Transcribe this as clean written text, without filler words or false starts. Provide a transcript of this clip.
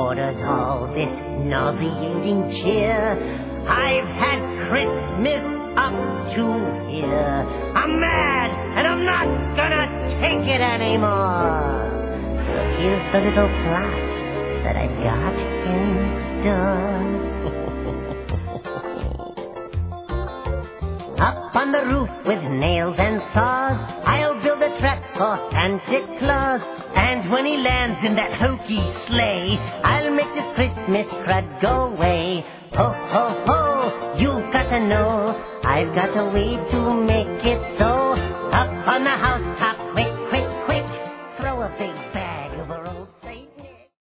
ordered all this nauseating cheer. I've had Christmas up to here. I'm mad, and I'm not gonna take it anymore. So here's the little plot that I got in store. Up on the roof with nails and saws, I'll build a trap for Santa Claus. And when he lands in that hokey sleigh, I'll make this Christmas crud go away. Ho, ho, ho, you've got to know, I've got a way to make it so. Up on the house